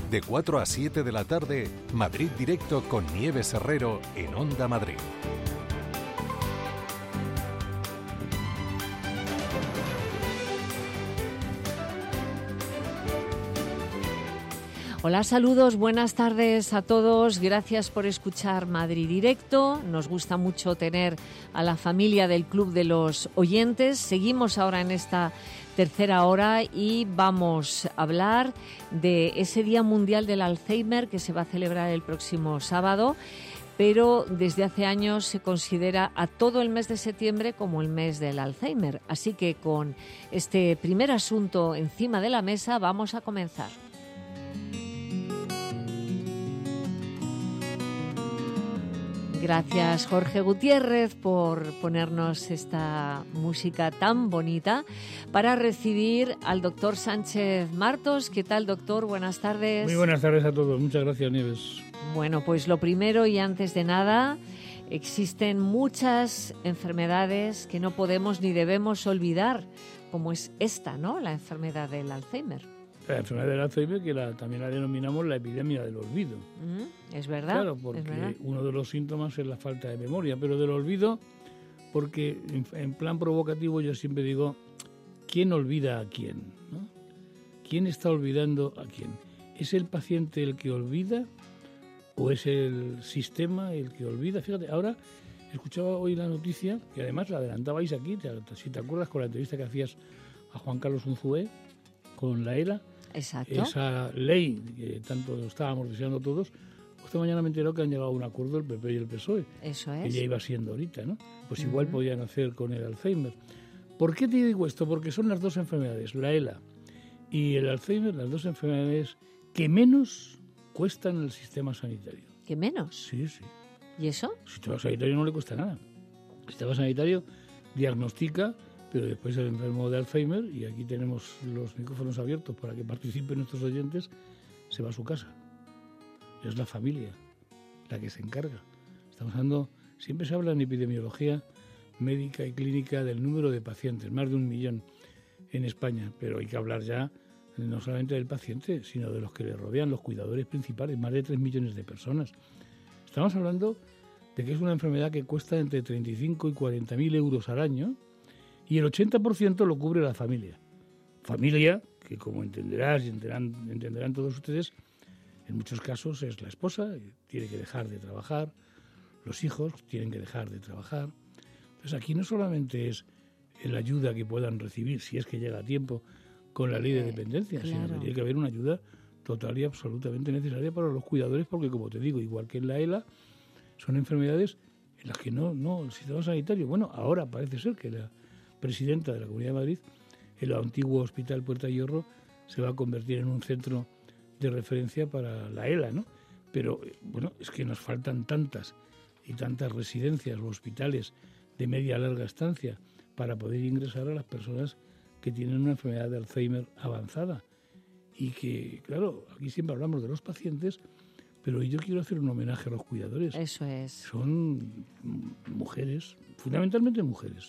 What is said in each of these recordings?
De 4 a 7 de la tarde, Madrid Directo con Nieves Herrero en Onda Madrid. Hola, saludos, buenas tardes a todos. Gracias por escuchar Madrid Directo. Nos gusta mucho tener a la familia del Club de los Oyentes. Seguimos ahora en esta tercera hora y vamos a hablar de ese Día Mundial del Alzheimer que se va a celebrar el próximo sábado, pero desde hace años se considera a todo el mes de septiembre como el mes del Alzheimer. Así que con este primer asunto encima de la mesa vamos a comenzar. Gracias, Jorge Gutiérrez, por ponernos esta música tan bonita para recibir al doctor Sánchez Martos. ¿Qué tal, doctor? Buenas tardes. Muy buenas tardes a todos. Muchas gracias, Nieves. Bueno, pues lo primero y antes de nada, existen muchas enfermedades que no podemos ni debemos olvidar, como es esta, ¿no? La enfermedad del Alzheimer. La enfermedad del Alzheimer, que también la denominamos la epidemia del olvido. Es verdad. Claro, porque uno de los síntomas es la falta de memoria, pero del olvido, porque en plan provocativo yo siempre digo, ¿quién olvida a quién? ¿No? ¿Quién está olvidando a quién? ¿Es el paciente el que olvida o es el sistema el que olvida? Fíjate, ahora escuchaba hoy la noticia, que además la adelantabais aquí, si te acuerdas, con la entrevista que hacías a Juan Carlos Unzué, con la ELA. Exacto. Esa ley que tanto estábamos deseando todos. Esta mañana me enteró que han llegado a un acuerdo el PP y el PSOE. Eso es. Que ya iba siendo ahorita, ¿no? Pues igual podían hacer con el Alzheimer. ¿Por qué te digo esto? Porque son las dos enfermedades, la ELA y el Alzheimer, las dos enfermedades que menos cuestan al sistema sanitario. ¿Qué menos? Sí, sí. ¿Y eso? El sistema sanitario no le cuesta nada. El sistema sanitario diagnostica, pero después el enfermo de Alzheimer, y aquí tenemos los micrófonos abiertos para que participen nuestros oyentes, se va a su casa. Es la familia la que se encarga. Estamos hablando, siempre se habla en epidemiología médica y clínica del número de pacientes, más de 1 millón en España, pero hay que hablar ya no solamente del paciente, sino de los que le rodean, los cuidadores principales, más de 3 millones de personas. Estamos hablando de que es una enfermedad que cuesta entre 35 y 40.000 euros al año, y el 80% lo cubre la familia. Familia que, como entenderás y entenderán todos ustedes, en muchos casos es la esposa, tiene que dejar de trabajar, los hijos tienen que dejar de trabajar. Entonces aquí no solamente es la ayuda que puedan recibir, si es que llega a tiempo, con la ley de dependencia, sino que tiene que haber una ayuda total y absolutamente necesaria para los cuidadores, porque, como te digo, igual que en la ELA, son enfermedades en las que no el sistema sanitario, bueno, ahora parece ser que la presidenta de la Comunidad de Madrid, el antiguo Hospital Puerta de Hierro se va a convertir en un centro de referencia para la ELA, ¿no? Pero, bueno, es que nos faltan tantas y tantas residencias o hospitales de media larga estancia para poder ingresar a las personas que tienen una enfermedad de Alzheimer avanzada. Y que, claro, aquí siempre hablamos de los pacientes, pero yo quiero hacer un homenaje a los cuidadores. Eso es. Son mujeres, fundamentalmente mujeres,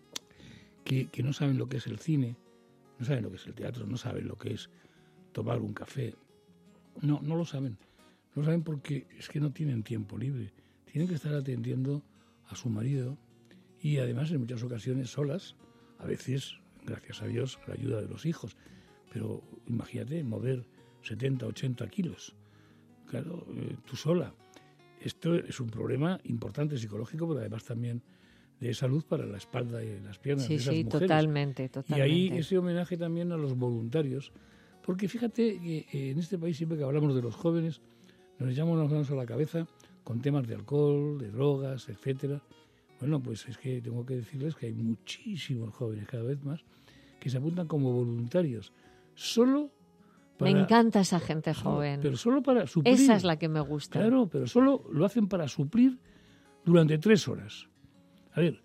que no saben lo que es el cine, no saben lo que es el teatro, no saben lo que es tomar un café. No lo saben. No lo saben porque es que no tienen tiempo libre. Tienen que estar atendiendo a su marido y además en muchas ocasiones solas, a veces, gracias a Dios, la ayuda de los hijos. Pero imagínate, mover 70, 80 kilos. Claro, tú sola. Esto es un problema importante psicológico, pero además también de salud para la espalda y las piernas de esas mujeres. Sí, totalmente. Y ahí ese homenaje también a los voluntarios, porque fíjate que en este país siempre que hablamos de los jóvenes nos echamos las manos a la cabeza con temas de alcohol, de drogas, etcétera. Bueno, pues es que tengo que decirles que hay muchísimos jóvenes, cada vez más, que se apuntan como voluntarios, solo para... Me encanta esa gente joven. Pero solo para suplir. Esa es la que me gusta. Claro, pero solo lo hacen para suplir durante 3 horas. A ver,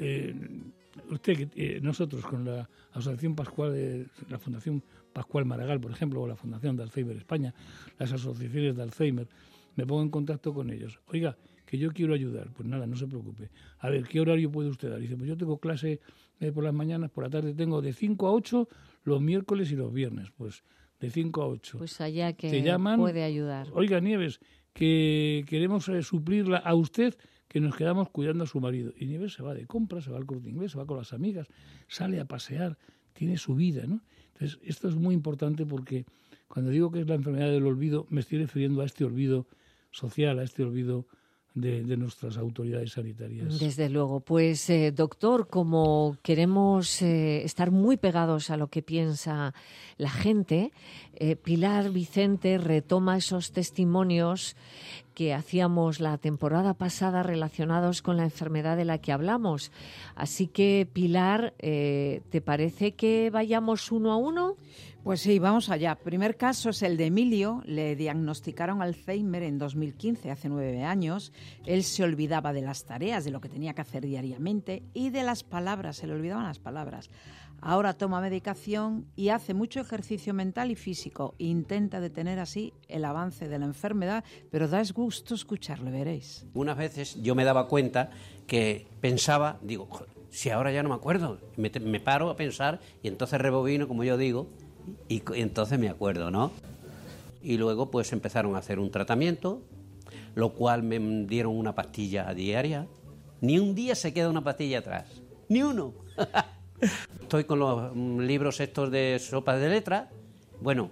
nosotros con la Asociación Pascual, la Fundación Pascual Maragall, por ejemplo, o la Fundación de Alzheimer España, las asociaciones de Alzheimer, me pongo en contacto con ellos. Oiga, que yo quiero ayudar. Pues nada, no se preocupe. A ver, ¿qué horario puede usted dar? Dice, pues yo tengo clase por las mañanas, por la tarde tengo de 5 a 8 los miércoles y los viernes. Pues de 5 a 8. Pues allá que te llaman, puede ayudar. Oiga, Nieves, que queremos suplirla a usted, que nos quedamos cuidando a su marido. Y Nieves se va de compras, se va al Corte Inglés, se va con las amigas, sale a pasear, tiene su vida, ¿no? Entonces, esto es muy importante porque cuando digo que es la enfermedad del olvido, me estoy refiriendo a este olvido social, a este olvido de nuestras autoridades sanitarias. Desde luego. Pues, doctor, como queremos estar muy pegados a lo que piensa la gente, Pilar Vicente retoma esos testimonios que hacíamos la temporada pasada relacionados con la enfermedad de la que hablamos. Así que, Pilar, ¿te parece que vayamos uno a uno? Pues sí, vamos allá. Primer caso es el de Emilio. Le diagnosticaron Alzheimer en 2015, hace 9 años. Él se olvidaba de las tareas, de lo que tenía que hacer diariamente y de las palabras, se le olvidaban las palabras. Ahora toma medicación y hace mucho ejercicio mental y físico. Intenta detener así el avance de la enfermedad, pero da gusto escucharle, veréis. Unas veces yo me daba cuenta que pensaba, digo, si ahora ya no me acuerdo, me paro a pensar y entonces rebobino, como yo digo, y entonces me acuerdo, ¿no? Y luego pues empezaron a hacer un tratamiento, lo cual me dieron una pastilla diaria. Ni un día se queda una pastilla atrás, ni uno. Estoy con los libros estos de sopas de letras. Bueno,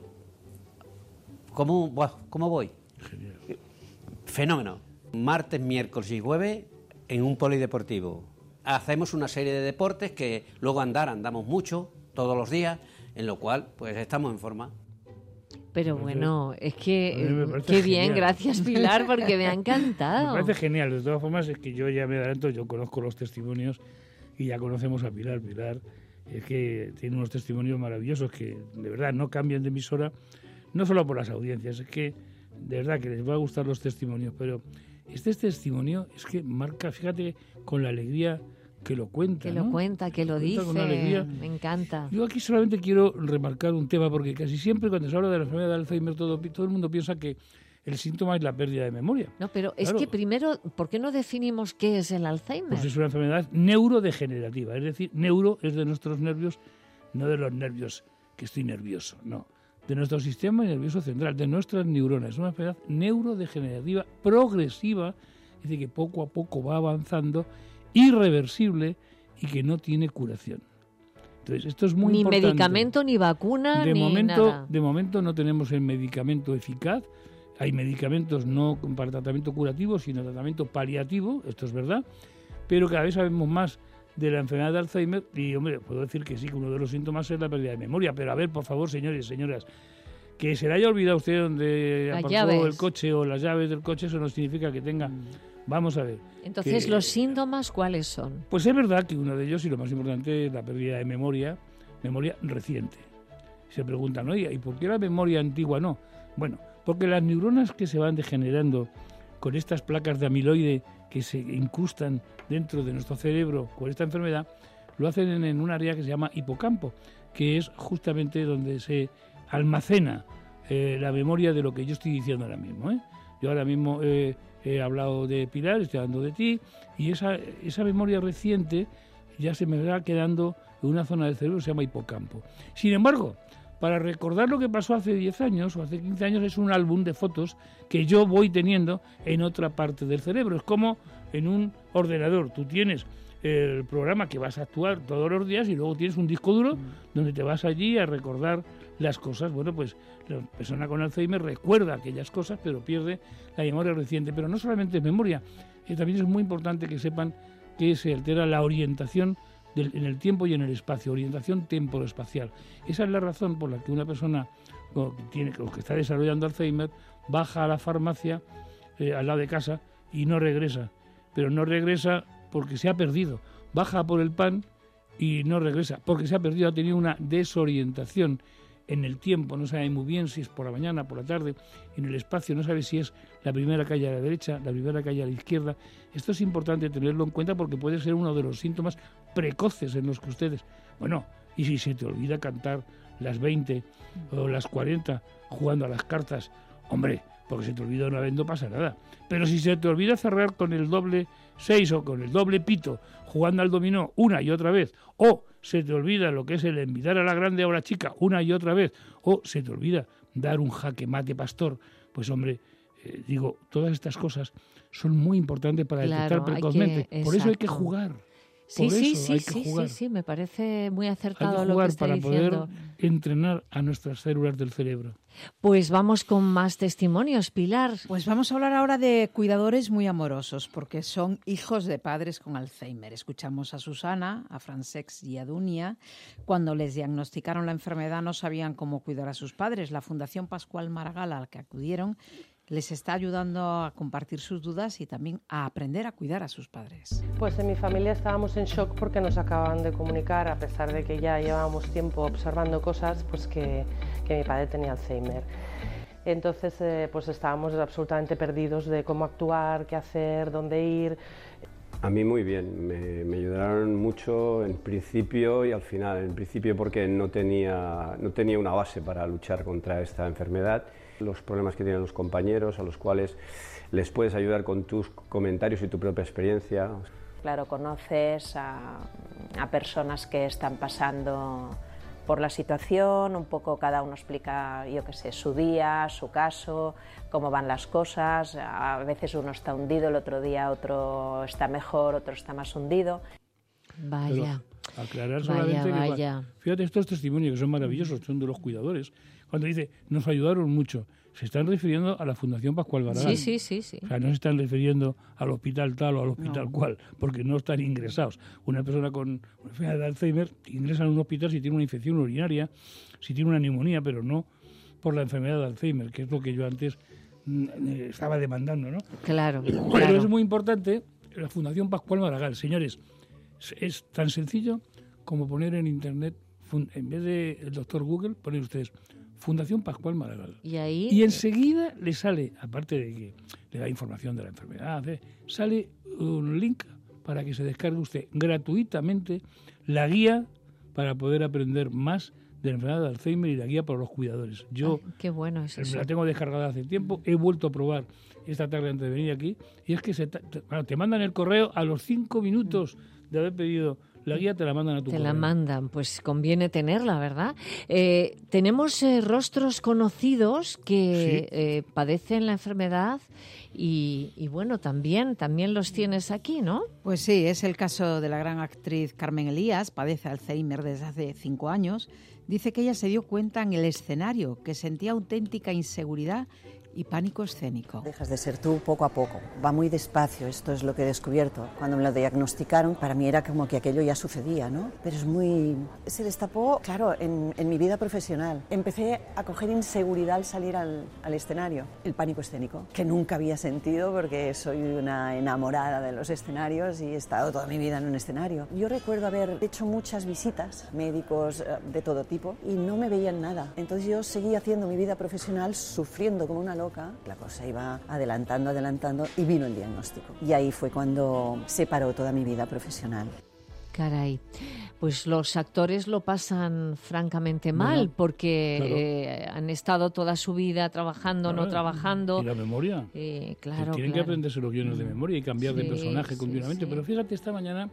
¿cómo voy? Genial. Fenómeno. Martes, miércoles y jueves en un polideportivo. Hacemos una serie de deportes que luego andamos mucho, todos los días, en lo cual pues estamos en forma. Pero bueno, es que genial. qué bien, gracias Pilar, porque me ha encantado. Me parece genial. De todas formas, es que yo ya me adelanto, yo conozco los testimonios y ya conocemos a Pilar. Pilar es que tiene unos testimonios maravillosos que de verdad no cambian de emisora, no solo por las audiencias, es que de verdad que les va a gustar los testimonios, pero este testimonio es que marca, fíjate, con la alegría que lo cuenta. Que lo cuenta, que lo dice, con alegría. Me encanta. Yo aquí solamente quiero remarcar un tema, porque casi siempre cuando se habla de la enfermedad de Alzheimer todo el mundo piensa que el síntoma es la pérdida de memoria. No, pero claro, es que primero, ¿por qué no definimos qué es el Alzheimer? Pues es una enfermedad neurodegenerativa, es decir, neuro es de nuestros nervios, no de los nervios que estoy nervioso, no, de nuestro sistema nervioso central, de nuestras neuronas. Es una enfermedad neurodegenerativa progresiva, es decir, que poco a poco va avanzando, irreversible y que no tiene curación. Entonces, esto es muy importante. Ni medicamento, ni vacuna, de ni momento, nada. De momento no tenemos el medicamento eficaz. Hay medicamentos no para tratamiento curativo, sino tratamiento paliativo, esto es verdad, pero cada vez sabemos más de la enfermedad de Alzheimer y, hombre, puedo decir que sí, que uno de los síntomas es la pérdida de memoria, pero a ver, por favor, señores y señoras, que se le haya olvidado a usted donde Las aparcó llaves. el coche o las llaves del coche, eso no significa que tenga... Vamos a ver. Entonces, ¿los síntomas cuáles son? Pues es verdad que uno de ellos, y lo más importante, es la pérdida de memoria reciente. Se preguntan, oye, ¿y por qué la memoria antigua no? Bueno, porque las neuronas que se van degenerando con estas placas de amiloide que se incrustan dentro de nuestro cerebro con esta enfermedad, lo hacen en un área que se llama hipocampo, que es justamente donde se almacena la memoria de lo que yo estoy diciendo ahora mismo, ¿eh? Yo ahora mismo he hablado de Pilar, estoy hablando de ti, y esa memoria reciente ya se me va quedando en una zona del cerebro que se llama hipocampo. Sin embargo, para recordar lo que pasó hace 10 años o hace 15 años es un álbum de fotos que yo voy teniendo en otra parte del cerebro. Es como en un ordenador. Tú tienes el programa que vas a actuar todos los días y luego tienes un disco duro donde te vas allí a recordar las cosas. Bueno, pues la persona con Alzheimer recuerda aquellas cosas, pero pierde la memoria reciente. Pero no solamente es memoria, también es muy importante que sepan que se altera la orientación en el tiempo y en el espacio, orientación temporoespacial. Esa es la razón por la que una persona que está desarrollando Alzheimer baja a la farmacia al lado de casa y no regresa. Pero no regresa porque se ha perdido. Baja por el pan y no regresa porque se ha perdido, ha tenido una desorientación en el tiempo, no sabe muy bien si es por la mañana, por la tarde, en el espacio, no sabe si es la primera calle a la derecha, la primera calle a la izquierda. Esto es importante tenerlo en cuenta porque puede ser uno de los síntomas precoces en los que ustedes... Bueno, y si se te olvida cantar las 20 o las 40 jugando a las cartas, hombre, porque se te olvida una vez no pasa nada. Pero si se te olvida cerrar con el doble 6 o con el doble pito jugando al dominó una y otra vez, o se te olvida lo que es el invitar a la grande o a la chica una y otra vez, o se te olvida dar un jaque mate pastor, pues hombre, digo, todas estas cosas son muy importantes para detectar precozmente. Por eso hay que jugar. Sí, me parece muy acertado lo que está diciendo. Hay que jugar para poder entrenar a nuestras células del cerebro. Pues vamos con más testimonios, Pilar. Pues vamos a hablar ahora de cuidadores muy amorosos, porque son hijos de padres con Alzheimer. Escuchamos a Susana, a Francesc y a Dunia. Cuando les diagnosticaron la enfermedad no sabían cómo cuidar a sus padres. La Fundación Pascual Maragall, a la que acudieron, les está ayudando a compartir sus dudas y también a aprender a cuidar a sus padres. Pues en mi familia estábamos en shock porque nos acababan de comunicar, a pesar de que ya llevábamos tiempo observando cosas, pues que mi padre tenía Alzheimer. Entonces pues estábamos absolutamente perdidos de cómo actuar, qué hacer, dónde ir. A mí muy bien, me ayudaron mucho en principio y al final. En principio porque no tenía una base para luchar contra esta enfermedad. Los problemas que tienen los compañeros, a los cuales les puedes ayudar con tus comentarios y tu propia experiencia. Claro, conoces a personas que están pasando por la situación, un poco cada uno explica, yo qué sé, su día, su caso, cómo van las cosas. A veces uno está hundido, el otro día otro está mejor, otro está más hundido. Vaya. Pero aclarar solamente vaya. Fíjate, estos testimonios que son maravillosos, son de los cuidadores. Cuando dice, nos ayudaron mucho, se están refiriendo a la Fundación Pascual Maragall. Sí. O sea, no se están refiriendo al hospital tal o al hospital cual, porque no están ingresados. Una persona con una enfermedad de Alzheimer ingresa en un hospital si tiene una infección urinaria, si tiene una neumonía, pero no por la enfermedad de Alzheimer, que es lo que yo antes estaba demandando, ¿no? Claro. Pero es muy importante la Fundación Pascual Maragall. Señores, es tan sencillo como poner en internet, en vez de el doctor Google, poner ustedes Fundación Pascual Maragall. Y enseguida le sale, aparte de que le da información de la enfermedad, sale un link para que se descargue usted gratuitamente la guía para poder aprender más de la enfermedad de Alzheimer y la guía para los cuidadores. Yo qué bueno es eso. La tengo descargada hace tiempo, he vuelto a probar esta tarde antes de venir aquí, y es que te mandan el correo a los 5 minutos de haber pedido la guía, te la mandan a tu correo. Te la mandan, pues conviene tenerla, ¿verdad? Tenemos rostros conocidos que padecen la enfermedad y bueno, también los tienes aquí, ¿no? Pues sí, es el caso de la gran actriz Carmen Elías, padece Alzheimer desde hace 5 años. Dice que ella se dio cuenta en el escenario que sentía auténtica inseguridad y pánico escénico. Dejas de ser tú poco a poco, va muy despacio, esto es lo que he descubierto. Cuando me lo diagnosticaron, para mí era como que aquello ya sucedía, ¿no? Pero se destapó, claro, en mi vida profesional. Empecé a coger inseguridad al salir al escenario. El pánico escénico, que nunca había sentido porque soy una enamorada de los escenarios y he estado toda mi vida en un escenario. Yo recuerdo haber hecho muchas visitas, médicos de todo tipo, y no me veían nada. Entonces yo seguí haciendo mi vida profesional sufriendo como una loca. La cosa iba adelantando y vino el diagnóstico. Y ahí fue cuando se paró toda mi vida profesional. Caray, pues los actores lo pasan francamente mal porque han estado toda su vida trabajando, no trabajando. Y la memoria. Tienen que aprenderse los guiones de memoria y cambiar de personaje continuamente. Pero fíjate, esta mañana,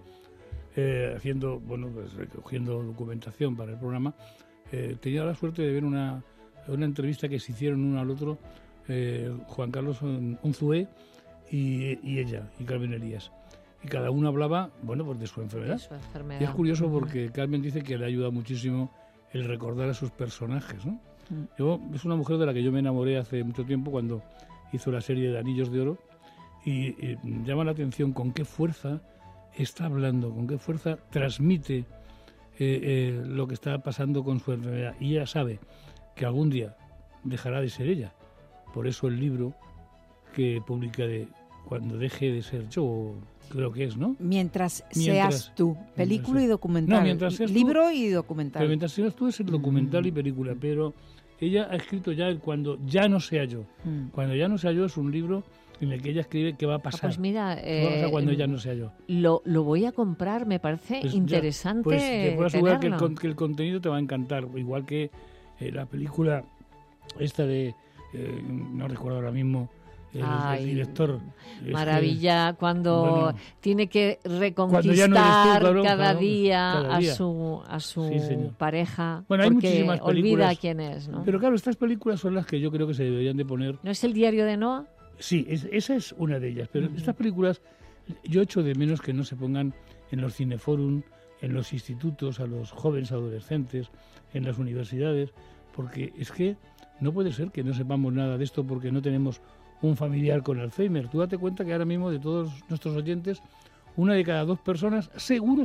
recogiendo documentación para el programa, tenía la suerte de ver una entrevista que se hicieron uno al otro, Juan Carlos Unzué y ella, y Carmen Elías. Y cada uno hablaba, pues de su enfermedad. Y es curioso porque Carmen dice que le ayuda muchísimo el recordar a sus personajes, ¿no? Es una mujer de la que yo me enamoré hace mucho tiempo cuando hizo la serie de Anillos de Oro y llama la atención con qué fuerza está hablando, con qué fuerza transmite lo que está pasando con su enfermedad. Y ella sabe que algún día dejará de ser ella. Por eso el libro que publica de Cuando deje de ser yo, creo que es, ¿no? Mientras seas tú, película y documental. Libro y documental. Pero mientras seas tú es el documental y película, pero ella ha escrito ya el Cuando ya no sea yo. Cuando ya no sea yo es un libro en el que ella escribe qué va a pasar. Pues mira, ¿qué va a pasar cuando ya no sea yo? Lo voy a comprar, me parece interesante. Pues te puedo asegurar que el contenido te va a encantar, igual que la película esta de, no recuerdo ahora mismo, el director. Maravilla, cuando tiene que reconquistar cada día a su sí, pareja, bueno, hay porque muchísimas películas, olvida quién es, ¿no? Pero claro, estas películas son las que yo creo que se deberían de poner. ¿No es El diario de Noah? Sí, esa es una de ellas, pero estas películas yo echo de menos que no se pongan en los cineforum, en los institutos, a los jóvenes adolescentes, en las universidades, porque es que no puede ser que no sepamos nada de esto porque no tenemos un familiar con Alzheimer. Tú date cuenta que ahora mismo de todos nuestros oyentes, 1 de cada 2 personas, seguro,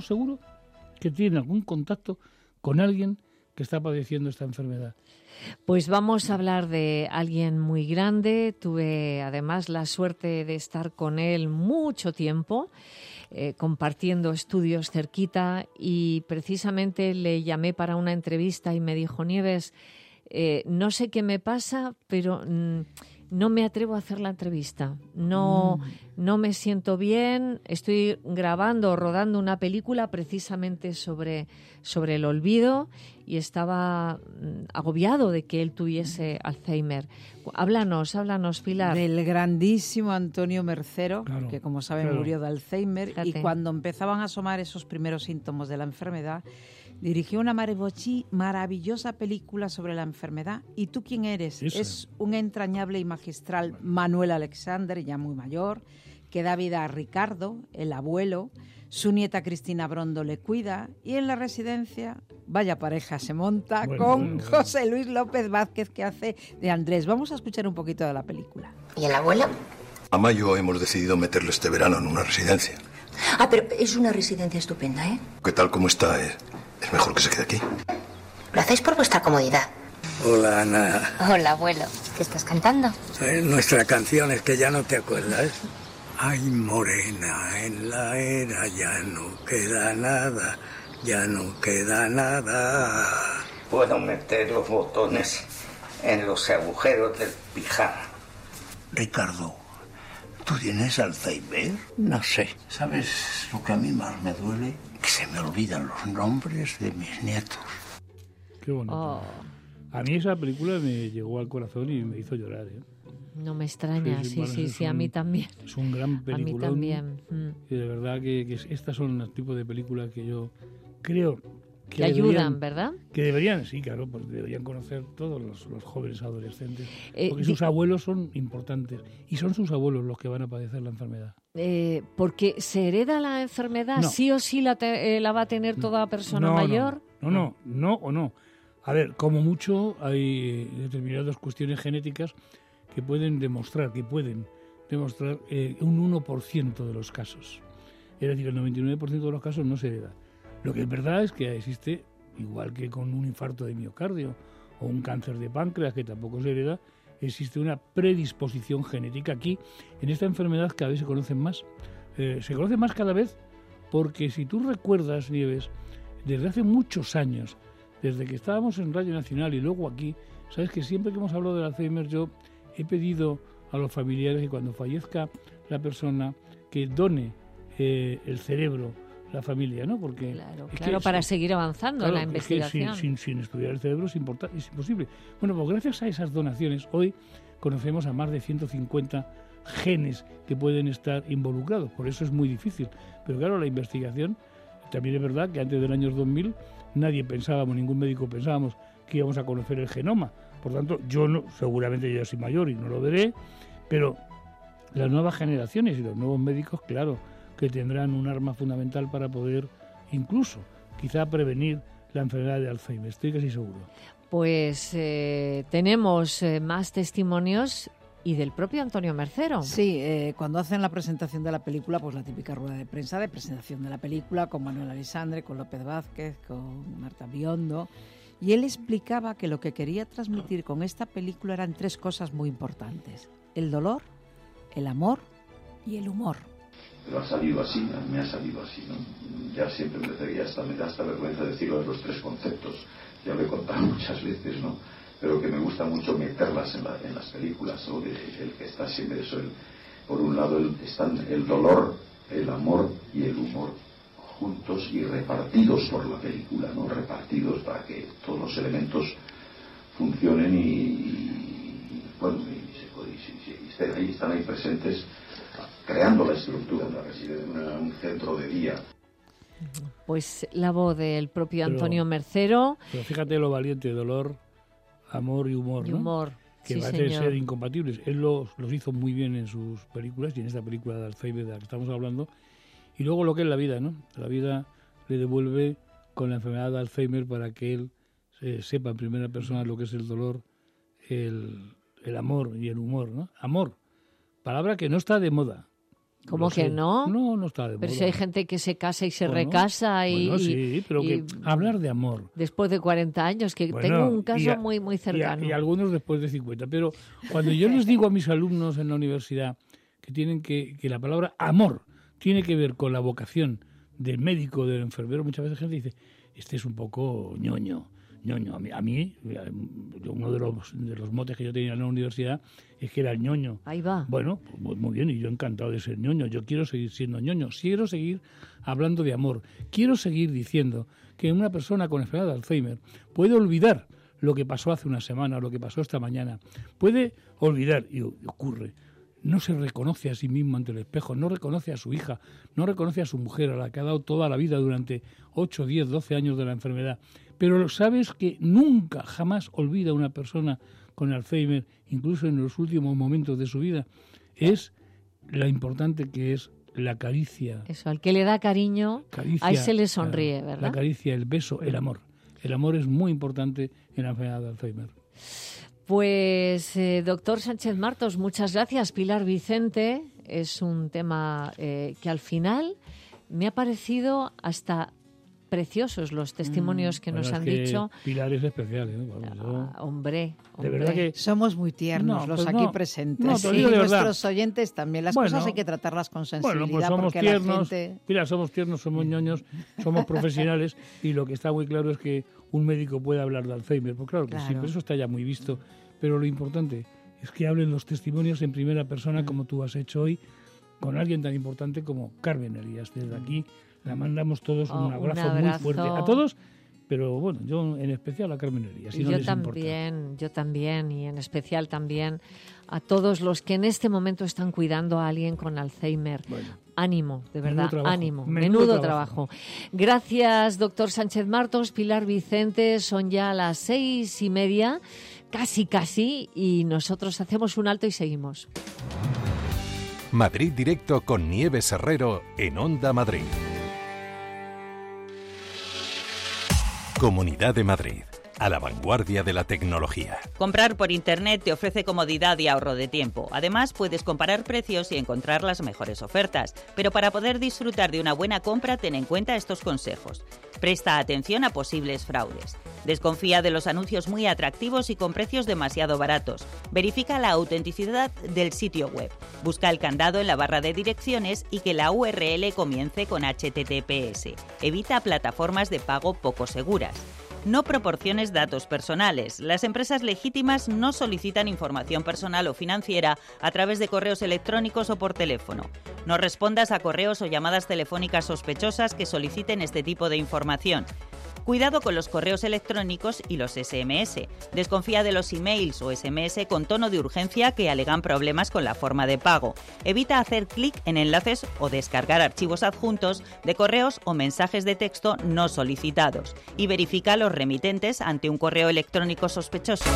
que tiene algún contacto con alguien que está padeciendo esta enfermedad. Pues vamos a hablar de alguien muy grande. Tuve además la suerte de estar con él mucho tiempo, compartiendo estudios cerquita, y precisamente le llamé para una entrevista y me dijo: Nieves, no sé qué me pasa, pero no me atrevo a hacer la entrevista. No me siento bien. Estoy rodando una película precisamente sobre el olvido y estaba agobiado de que él tuviese Alzheimer. Háblanos, Pilar. Del grandísimo Antonio Mercero, claro, que como saben murió de Alzheimer. Fíjate. Y cuando empezaban a asomar esos primeros síntomas de la enfermedad, dirigió una maravillosa película sobre la enfermedad. ¿Y tú quién eres? Eso. Es un entrañable y magistral Manuel Alexander, ya muy mayor, que da vida a Ricardo, el abuelo. Su nieta Cristina Brondo le cuida, y en la residencia, vaya pareja se monta con José Luis López Vázquez, que hace de Andrés. Vamos a escuchar un poquito de la película. ¿Y el abuelo? Mamá y yo hemos decidido meterlo este verano en una residencia. Ah, pero es una residencia estupenda, ¿eh? Que tal como está, es mejor que se quede aquí. Lo hacéis por vuestra comodidad. Hola, Ana. Hola, abuelo. ¿Qué estás cantando? Nuestra canción, es que ya no te acuerdas. Ay, morena, en la era ya no queda nada, ya no queda nada. Puedo meter los botones en los agujeros del pijama. Ricardo, ¿tú tienes Alzheimer? No sé. ¿Sabes lo que a mí más me duele? Que se me olvidan los nombres de mis nietos. Qué bonito. A mí esa película me llegó al corazón y me hizo llorar, ¿eh? No me extraña, sí, a mí también. Es un gran película. A mí también. Y de verdad que estas son el tipo de películas que yo creo que ayudan, ¿verdad? Que deberían, sí, claro, porque deberían conocer todos los jóvenes adolescentes. Porque sus abuelos son importantes y son sus abuelos los que van a padecer la enfermedad. Porque se hereda la enfermedad, no. Sí o sí la va a tener toda persona mayor. No. A ver, como mucho hay determinadas cuestiones genéticas que pueden demostrar un 1% de los casos. Es decir, el 99% de los casos no se hereda. Lo que es verdad es que existe, igual que con un infarto de miocardio o un cáncer de páncreas que tampoco se hereda, existe una predisposición genética. Aquí, en esta enfermedad, cada vez se conocen más. Se conocen más cada vez porque, si tú recuerdas, Nieves, desde hace muchos años, desde que estábamos en Radio Nacional y luego aquí, sabes que siempre que hemos hablado del Alzheimer, yo he pedido a los familiares que cuando fallezca la persona, que done el cerebro, la familia, ¿no? Porque claro, para seguir avanzando en la investigación. Es que sin estudiar el cerebro es imposible. Bueno, pues gracias a esas donaciones, hoy conocemos a más de 150 genes que pueden estar involucrados. Por eso es muy difícil. Pero claro, la investigación, también es verdad que antes del año 2000 ningún médico pensábamos que íbamos a conocer el genoma. Por tanto, seguramente yo soy mayor y no lo veré, pero las nuevas generaciones y los nuevos médicos, claro, que tendrán un arma fundamental para poder incluso, quizá, prevenir la enfermedad de Alzheimer. Estoy casi seguro. Pues tenemos más testimonios y del propio Antonio Mercero. Sí, cuando hacen la presentación de la película, pues la típica rueda de prensa de presentación de la película con Manuel Alexandre, con López Vázquez, con Marta Biondo. Y él explicaba que lo que quería transmitir con esta película eran 3 cosas muy importantes: el dolor, el amor y el humor. Pero ha salido así, me ha salido así, ¿no? Ya siempre me da hasta vergüenza decirlo de los 3 conceptos. Ya lo he contado muchas veces, ¿no? Pero que me gusta mucho meterlas en las películas, ¿no? El que está siempre eso, por un lado están el dolor, el amor y el humor juntos y repartidos por la película, ¿no? Repartidos para que todos los elementos funcionen y están ahí presentes, creando la estructura de la residencia, un centro de día. Pues la voz del propio Antonio Mercero. Pero fíjate lo valiente, dolor, amor y humor, ¿no? Humor, que sí, parecen señor. ser incompatibles. Él los hizo muy bien en sus películas y en esta película de Alzheimer de la que estamos hablando. Y luego lo que es la vida, ¿no? La vida le devuelve con la enfermedad de Alzheimer para que él sepa en primera persona lo que es el dolor, el amor y el humor, ¿no? Amor, palabra que no está de moda. ¿Cómo que no? No está de moda. Pero si hay gente que se casa y se recasa y... Bueno, sí, pero que hablar de amor. Después de 40 años, que tengo un caso muy cercano. Y algunos después de 50. Pero cuando yo les digo a mis alumnos en la universidad que la palabra amor tiene que ver con la vocación del médico, del enfermero, muchas veces gente dice, este es un poco ñoño. A mí uno de los motes que yo tenía en la universidad es que era el ñoño. Ahí va. Bueno, pues muy bien, y yo encantado de ser ñoño. Yo quiero seguir siendo ñoño. Quiero seguir hablando de amor. Quiero seguir diciendo que una persona con enfermedad de Alzheimer puede olvidar lo que pasó hace una semana o lo que pasó esta mañana. Puede olvidar, y ocurre. No se reconoce a sí mismo ante el espejo, no reconoce a su hija, no reconoce a su mujer, a la que ha dado toda la vida durante 8, 10, 12 años de la enfermedad. Pero sabes que nunca, jamás olvida una persona con Alzheimer, incluso en los últimos momentos de su vida, es la importante que es la caricia. Eso, al que le da cariño, a él se le sonríe, ¿verdad? La caricia, el beso, el amor. El amor es muy importante en la enfermedad de Alzheimer. Pues, doctor Sánchez Martos, muchas gracias. Pilar Vicente, es un tema que al final me ha parecido hasta preciosos los testimonios que nos han dicho. Pilar es especial, ¿eh? Hombre. De verdad que somos muy tiernos los aquí presentes. Y nuestros oyentes también. Las cosas hay que tratarlas con sensibilidad. Bueno, pues somos porque tiernos. La gente... Mira, somos tiernos, somos ñoños, somos profesionales y lo que está muy claro es que un médico puede hablar de Alzheimer. Pues claro que sí, pero eso está ya muy visto. Pero lo importante es que hablen los testimonios en primera persona, como tú has hecho hoy, con alguien tan importante como Carmen Elías. Desde aquí la mandamos todos un abrazo muy fuerte a todos, pero bueno, yo en especial a Carmen Elías. Yo también, y en especial también a todos los que en este momento están cuidando a alguien con Alzheimer. Bueno, ánimo, de verdad, ánimo. Menudo trabajo. Gracias, doctor Sánchez Martos, Pilar Vicente, son ya las 6:30, casi, y nosotros hacemos un alto y seguimos. Madrid Directo con Nieves Herrero en Onda Madrid. Comunidad de Madrid, a la vanguardia de la tecnología. Comprar por Internet te ofrece comodidad y ahorro de tiempo. Además, puedes comparar precios y encontrar las mejores ofertas. Pero para poder disfrutar de una buena compra, ten en cuenta estos consejos. Presta atención a posibles fraudes. Desconfía de los anuncios muy atractivos y con precios demasiado baratos. Verifica la autenticidad del sitio web. Busca el candado en la barra de direcciones y que la URL comience con HTTPS. Evita plataformas de pago poco seguras. No proporciones datos personales. Las empresas legítimas no solicitan información personal o financiera a través de correos electrónicos o por teléfono. No respondas a correos o llamadas telefónicas sospechosas que soliciten este tipo de información. Cuidado con los correos electrónicos y los SMS. Desconfía de los emails o SMS con tono de urgencia que alegan problemas con la forma de pago. Evita hacer clic en enlaces o descargar archivos adjuntos de correos o mensajes de texto no solicitados. Y verifica los remitentes ante un correo electrónico sospechoso.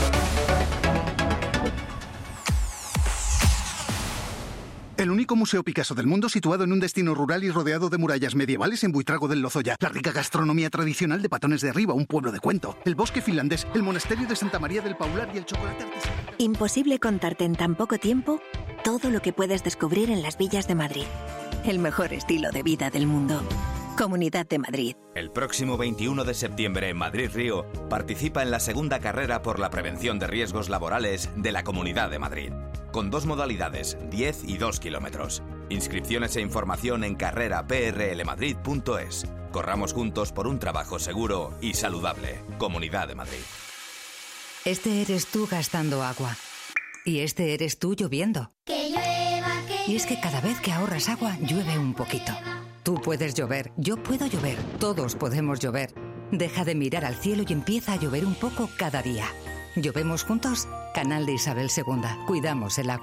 El único museo Picasso del mundo situado en un destino rural y rodeado de murallas medievales en Buitrago del Lozoya. La rica gastronomía tradicional de Patones de Arriba, un pueblo de cuento. El bosque finlandés, el monasterio de Santa María del Paular y el chocolate artesanal. Imposible contarte en tan poco tiempo todo lo que puedes descubrir en las villas de Madrid. El mejor estilo de vida del mundo. Comunidad de Madrid. El próximo 21 de septiembre en Madrid-Río participa en la segunda carrera por la prevención de riesgos laborales de la Comunidad de Madrid. Con 2 modalidades, 10 y 2 kilómetros. Inscripciones e información en carreraprlmadrid.es. Corramos juntos por un trabajo seguro y saludable. Comunidad de Madrid. Este eres tú gastando agua. Y este eres tú lloviendo. Que llueva, y es que cada vez que ahorras agua, llueve un poquito. Tú puedes llover, yo puedo llover, todos podemos llover. Deja de mirar al cielo y empieza a llover un poco cada día. ¿Llovemos juntos? Canal de Isabel II. Cuidamos el agua.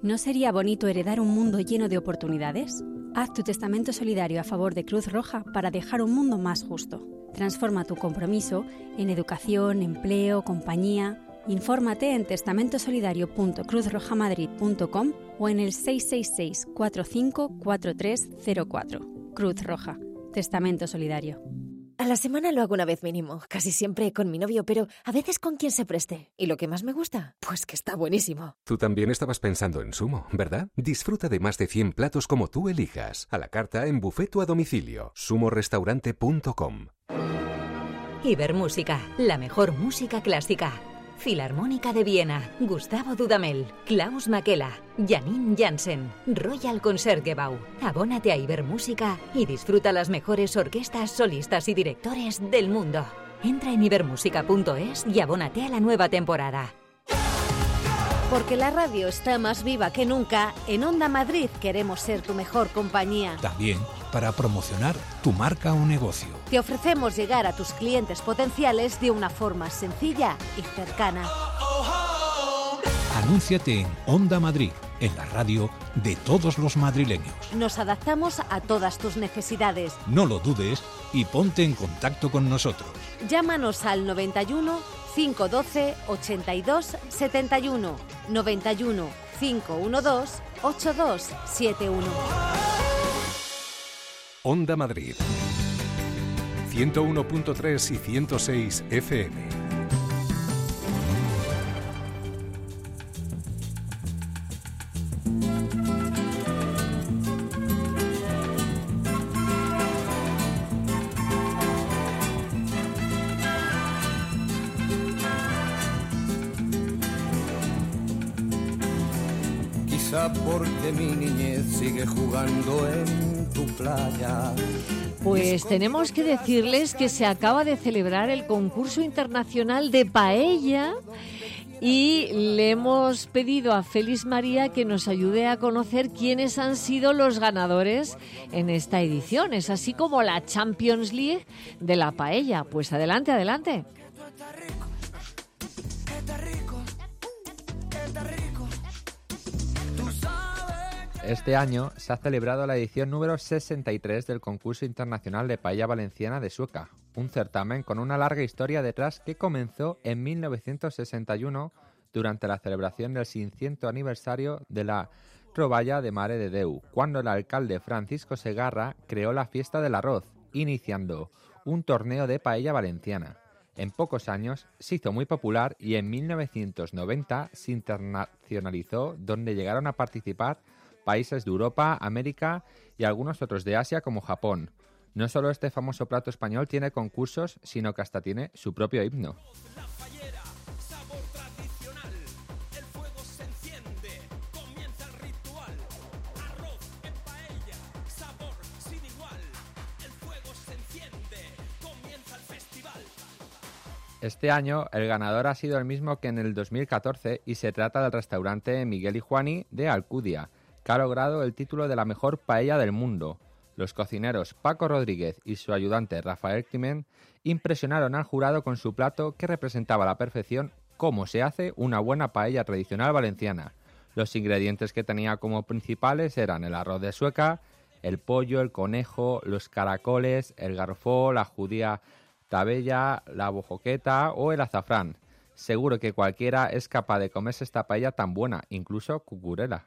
¿No sería bonito heredar un mundo lleno de oportunidades? Haz tu testamento solidario a favor de Cruz Roja para dejar un mundo más justo. Transforma tu compromiso en educación, empleo, compañía. Infórmate en testamentosolidario.cruzrojamadrid.com o en el 666 45 4304. Cruz Roja. Testamento Solidario. A la semana lo hago una vez mínimo, casi siempre con mi novio, pero a veces con quien se preste. ¿Y lo que más me gusta? Pues que está buenísimo. Tú también estabas pensando en Sumo, ¿verdad? Disfruta de más de 100 platos como tú elijas, a la carta, en buffet o a domicilio. sumorestaurante.com. Ibermúsica, la mejor música clásica. Filarmónica de Viena, Gustavo Dudamel, Klaus Makela, Janine Jansen, Royal Concertgebouw. Abónate a Ibermúsica y disfruta las mejores orquestas, solistas y directores del mundo. Entra en ibermúsica.es y abónate a la nueva temporada. Porque la radio está más viva que nunca, en Onda Madrid queremos ser tu mejor compañía. También para promocionar tu marca o negocio. Te ofrecemos llegar a tus clientes potenciales de una forma sencilla y cercana. Anúnciate en Onda Madrid, en la radio de todos los madrileños. Nos adaptamos a todas tus necesidades. No lo dudes y ponte en contacto con nosotros. Llámanos al 91 512 82 71, 91 512 8271. Onda Madrid 101.3 y 106 FM. Porque mi niñez sigue jugando en tu playa. Pues tenemos que decirles que se acaba de celebrar el concurso internacional de paella y le hemos pedido a Félix María que nos ayude a conocer quiénes han sido los ganadores en esta edición. Es así como la Champions League de la paella. Pues adelante, adelante. Este año se ha celebrado la edición número 63 del concurso internacional de paella valenciana de Sueca, un certamen con una larga historia detrás que comenzó en 1961 durante la celebración del 500 aniversario de la Troballa de Mare de Déu, cuando el alcalde Francisco Segarra creó la fiesta del arroz, iniciando un torneo de paella valenciana. En pocos años se hizo muy popular y en 1990 se internacionalizó, donde llegaron a participar países de Europa, América y algunos otros de Asia como Japón. No solo este famoso plato español tiene concursos, sino que hasta tiene su propio himno. Este año el ganador ha sido el mismo que en el 2014 y se trata del restaurante Miguel y Juani de Alcudia, que ha logrado el título de la mejor paella del mundo. Los cocineros Paco Rodríguez y su ayudante Rafael Climent impresionaron al jurado con su plato que representaba a la perfección cómo se hace una buena paella tradicional valenciana. Los ingredientes que tenía como principales eran el arroz de Sueca, el pollo, el conejo, los caracoles, el garfó, la judía tabella, la bojoqueta o el azafrán. Seguro que cualquiera es capaz de comerse esta paella tan buena, incluso Cucurella.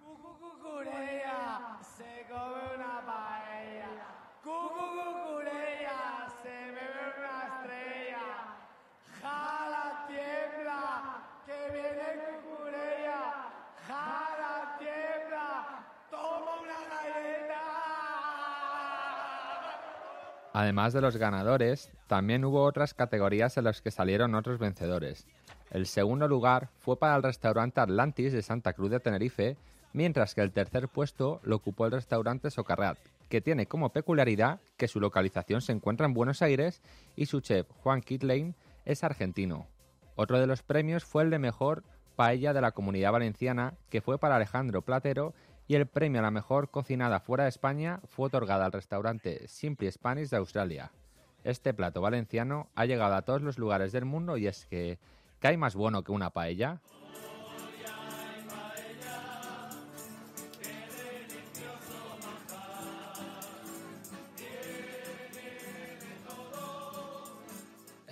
Además de los ganadores, también hubo otras categorías en las que salieron otros vencedores. El segundo lugar fue para el restaurante Atlantis de Santa Cruz de Tenerife, mientras que el tercer puesto lo ocupó el restaurante Socarrat, que tiene como peculiaridad que su localización se encuentra en Buenos Aires y su chef, Juan Kitlein, es argentino. Otro de los premios fue el de mejor paella de la Comunidad Valenciana, que fue para Alejandro Platero, y el premio a la mejor cocinada fuera de España fue otorgado al restaurante Simply Spanish de Australia. Este plato valenciano ha llegado a todos los lugares del mundo y es que ¿qué hay más bueno que una paella?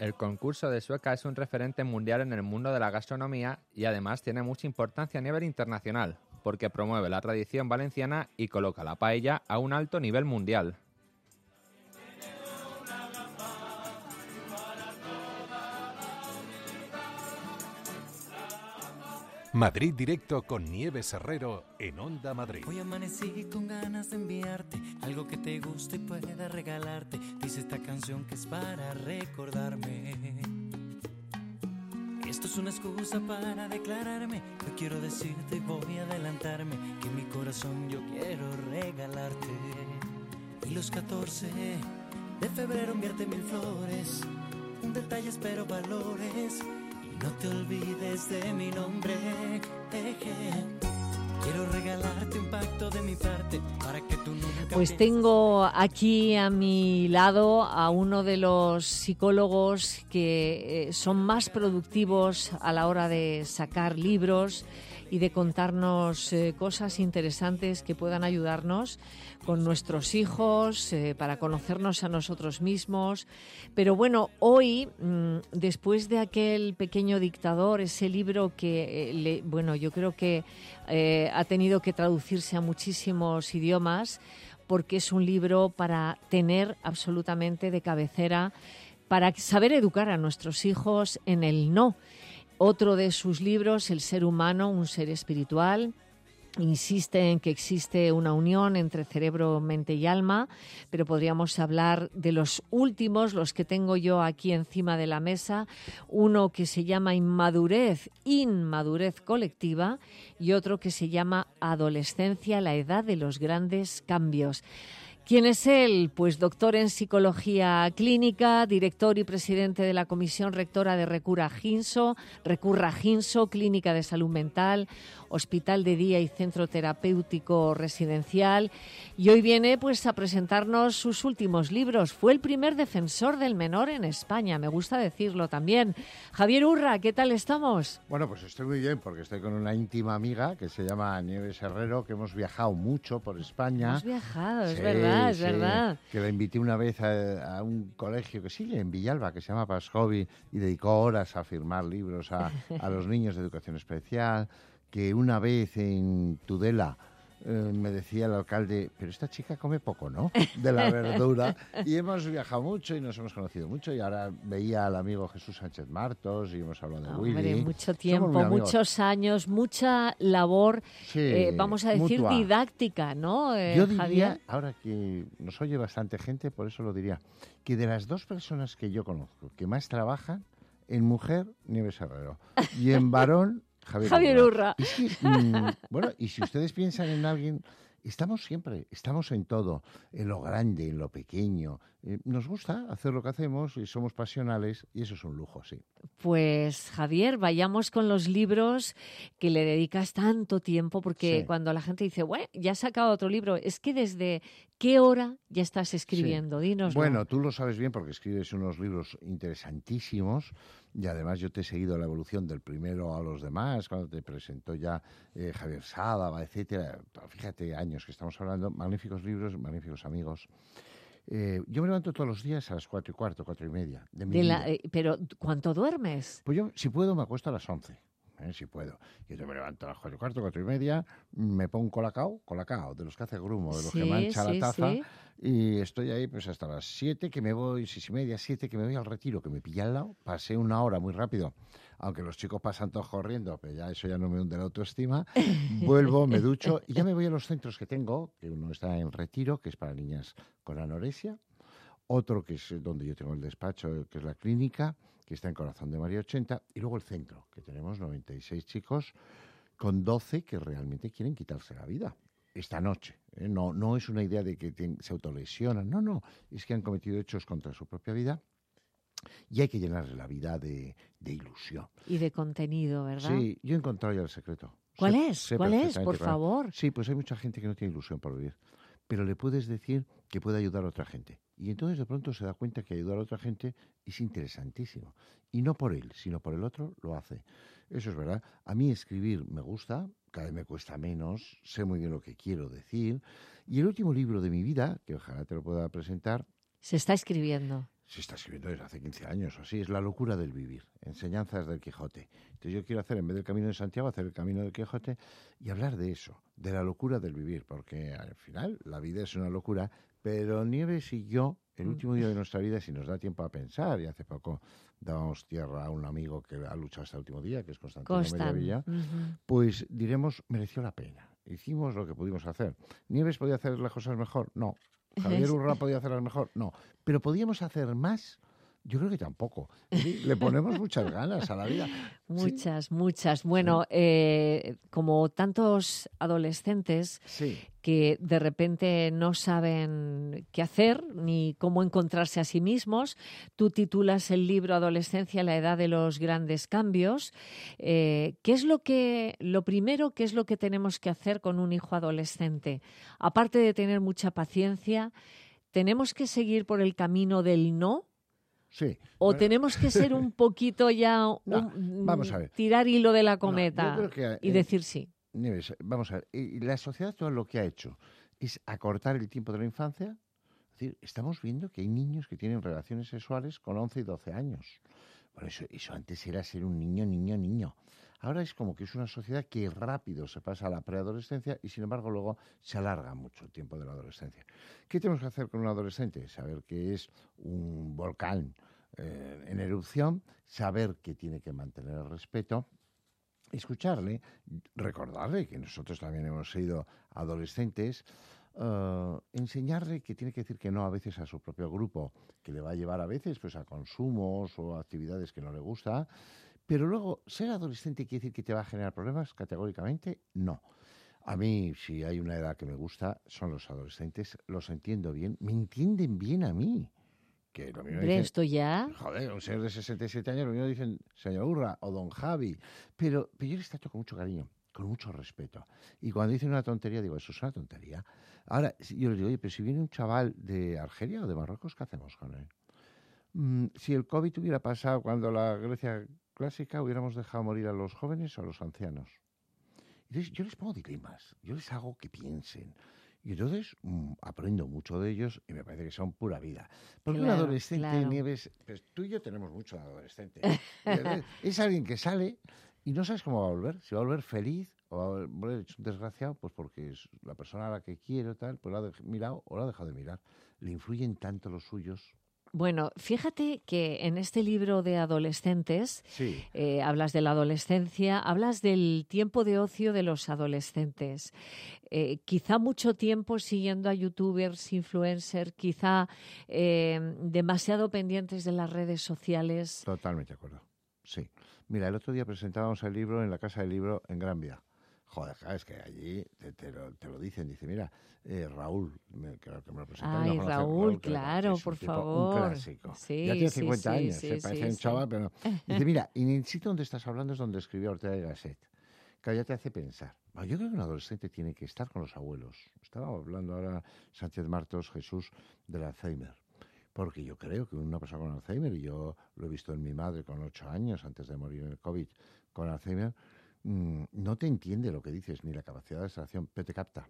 El concurso de Sueca es un referente mundial en el mundo de la gastronomía y además tiene mucha importancia a nivel internacional, porque promueve la tradición valenciana y coloca la paella a un alto nivel mundial. Madrid Directo con Nieves Herrero en Onda Madrid. Hoy amanecí con ganas de enviarte algo que te guste y pueda regalarte. Dice esta canción que es para recordarme. Esto es una excusa para declararme. Yo quiero decirte y voy a adelantarme que en mi corazón yo quiero regalarte. Y los 14 de febrero enviarte 1000 flores. Un detalle espero valores. No te olvides de mi nombre. Quiero regalarte un pacto de mi parte para que tú nunca... Pues tengo aquí a mi lado a uno de los psicólogos que son más productivos a la hora de sacar libros y de contarnos cosas interesantes que puedan ayudarnos con nuestros hijos, para conocernos a nosotros mismos. Pero bueno, hoy, después de aquel pequeño dictador, ese libro que, yo creo que ha tenido que traducirse a muchísimos idiomas, porque es un libro para tener absolutamente de cabecera, para saber educar a nuestros hijos en el no. Otro de sus libros, El ser humano, un ser espiritual, insiste en que existe una unión entre cerebro, mente y alma, pero podríamos hablar de los últimos, los que tengo yo aquí encima de la mesa, uno que se llama Inmadurez colectiva y otro que se llama Adolescencia, la edad de los grandes cambios. ¿Quién es él? Pues doctor en Psicología Clínica, director y presidente de la Comisión Rectora de Recurra Ginso, Clínica de Salud Mental, Hospital de Día y Centro Terapéutico Residencial. Y hoy viene pues a presentarnos sus últimos libros. Fue el primer defensor del menor en España, me gusta decirlo también. Javier Urra, ¿qué tal estamos? Bueno, pues estoy muy bien porque estoy con una íntima amiga que se llama Nieves Herrero, que hemos viajado mucho por España. Hemos viajado, es verdad, es verdad. Que la invité una vez a un colegio que sigue en Villalba, que se llama Pascovi, y dedicó horas a firmar libros a los niños de educación especial, que una vez en Tudela me decía el alcalde, pero esta chica come poco, ¿no?, de la verdura. Y hemos viajado mucho y nos hemos conocido mucho, y ahora veía al amigo Jesús Sánchez Martos y hemos hablado de Willy. Hombre, mucho tiempo, muchos años, mucha labor, sí, vamos a decir, mutua. Didáctica, ¿no, Yo diría, Javier? ahora que nos oye bastante gente, por eso lo diría, que de las dos personas que yo conozco que más trabajan, en mujer, Nieves Herrero, y en varón, Javier Urra. Es que, bueno, y si ustedes piensan en alguien, estamos siempre, estamos en todo, en lo grande, en lo pequeño. Nos gusta hacer lo que hacemos y somos pasionales y eso es un lujo, sí. Pues Javier, vayamos con los libros que le dedicas tanto tiempo, porque sí, cuando la gente dice, bueno, ya has sacado otro libro, es que desde qué hora ya estás escribiendo, sí, dínoslo. Bueno, tú lo sabes bien porque escribes unos libros interesantísimos y además yo te he seguido la evolución del primero a los demás, cuando te presentó ya Javier Sádava, etcétera. Fíjate, años que estamos hablando, magníficos libros, magníficos amigos. Yo me levanto todos los días a las 4:15, 4:30 de mi vida. Pero, ¿cuánto duermes? Pues yo, si puedo, me acuesto a las 11. Si puedo. Yo me levanto a las 4:15, 4:30, me pongo un colacao, de los que hace grumo, de los que mancha la taza, y estoy ahí pues hasta las 7, que me voy, 6:30, 7, que me voy al retiro, que me pilla al lado. Pasé una hora muy rápido, aunque los chicos pasan todos corriendo, pero ya eso ya no me hunde la autoestima. Vuelvo, me ducho y ya me voy a los centros que tengo, que uno está en Retiro, que es para niñas con anorexia, otro que es donde yo tengo el despacho, que es la clínica, que está en Corazón de María 80, y luego el centro, que tenemos 96 chicos con 12 que realmente quieren quitarse la vida esta noche. No es una idea de que se autolesionan, no, es que han cometido hechos contra su propia vida y hay que llenarle la vida de ilusión. Y de contenido, ¿verdad? Sí, yo he encontrado ya el secreto. ¿Cuál es? Por favor. Sí, pues hay mucha gente que no tiene ilusión por vivir, pero le puedes decir que puede ayudar a otra gente. Y entonces de pronto se da cuenta que ayudar a otra gente es interesantísimo. Y no por él, sino por el otro, lo hace. Eso es verdad. A mí escribir me gusta, cada vez me cuesta menos, sé muy bien lo que quiero decir. Y el último libro de mi vida, que ojalá te lo pueda presentar, Se está escribiendo. Se está escribiendo desde hace 15 años, así es la locura del vivir, enseñanzas del Quijote. Entonces yo quiero hacer, en vez del Camino de Santiago, hacer el Camino del Quijote y hablar de eso, de la locura del vivir, porque al final la vida es una locura, pero Nieves y yo, el último día de nuestra vida, si nos da tiempo a pensar, y hace poco dábamos tierra a un amigo que ha luchado hasta el último día, que es Constantino Mediavilla, pues diremos, mereció la pena. Hicimos lo que pudimos hacer. ¿Nieves podía hacer las cosas mejor? No. ¿Javier Urra podía hacerlas mejor? No. ¿Pero podíamos hacer más? Yo creo que tampoco. ¿Sí? Le ponemos muchas ganas a la vida. Muchas, ¿sí? Muchas. Bueno, como tantos adolescentes que de repente no saben qué hacer ni cómo encontrarse a sí mismos, tú titulas el libro Adolescencia, la edad de los grandes cambios. ¿Qué es lo primero, qué es lo que tenemos que hacer con un hijo adolescente? Aparte de tener mucha paciencia, ¿tenemos que seguir por el camino del no? Sí. ¿O bueno, tenemos que ser un poquito ya, vamos a ver, tirar hilo de la cometa y decir sí? Nieves, vamos a ver, y la sociedad actual lo que ha hecho es acortar el tiempo de la infancia. Es decir, estamos viendo que hay niños que tienen relaciones sexuales con 11 y 12 años. Bueno, eso antes era ser un niño. Ahora es como que es una sociedad que rápido se pasa a la preadolescencia y, sin embargo, luego se alarga mucho el tiempo de la adolescencia. ¿Qué tenemos que hacer con un adolescente? Saber que es un volcán en erupción, saber que tiene que mantener el respeto, escucharle, recordarle que nosotros también hemos sido adolescentes, enseñarle que tiene que decir que no a veces a su propio grupo, que le va a llevar a veces pues a consumos o actividades que no le gusta. Pero luego, ¿ser adolescente quiere decir que te va a generar problemas? Categóricamente, no. A mí, si hay una edad que me gusta, son los adolescentes. Los entiendo bien, me entienden bien a mí. Que lo mismo dicen, ¿esto ya? Joder, un señor de 67 años, lo mismo dicen señor Urra o don Javi. Pero yo les trato con mucho cariño, con mucho respeto. Y cuando dicen una tontería, digo, eso es una tontería. Ahora, yo les digo, oye, pero si viene un chaval de Argelia o de Marruecos, ¿qué hacemos con él? Si el COVID hubiera pasado cuando la Grecia clásica, hubiéramos dejado morir a los jóvenes o a los ancianos. Entonces, yo les pongo dilemas, yo les hago que piensen. Y entonces aprendo mucho de ellos y me parece que son pura vida. Porque un adolescente, Nieves, pues tú y yo tenemos mucho de adolescente. Es alguien que sale y no sabes cómo va a volver. Si va a volver feliz o va a volver hecho un desgraciado, pues porque es la persona a la que quiero, tal, pues la ha mirado o la ha dejado de mirar. Le influyen tanto los suyos. Bueno, fíjate que en este libro de adolescentes hablas de la adolescencia, hablas del tiempo de ocio de los adolescentes. Quizá mucho tiempo siguiendo a youtubers, influencers, quizá demasiado pendientes de las redes sociales. Totalmente de acuerdo, sí. Mira, el otro día presentábamos el libro en la Casa del Libro en Gran Vía. Joder, es que allí te lo dicen. Dice, mira, Raúl, creo que me lo presentaron. Ay, Raúl, claro, por favor. Un clásico. Sí, ya tiene 50 años, parece un chaval, pero no. Dice, mira, y en el sitio donde estás hablando es donde escribió Ortega y Gasset. Que ya te hace pensar. Bueno, yo creo que un adolescente tiene que estar con los abuelos. Estaba hablando ahora Sánchez Martos, Jesús, del Alzheimer. Porque yo creo que una persona con Alzheimer, y yo lo he visto en mi madre con 8 años, antes de morir en el COVID, con Alzheimer, no te entiende lo que dices, ni la capacidad de abstracción, pero te capta.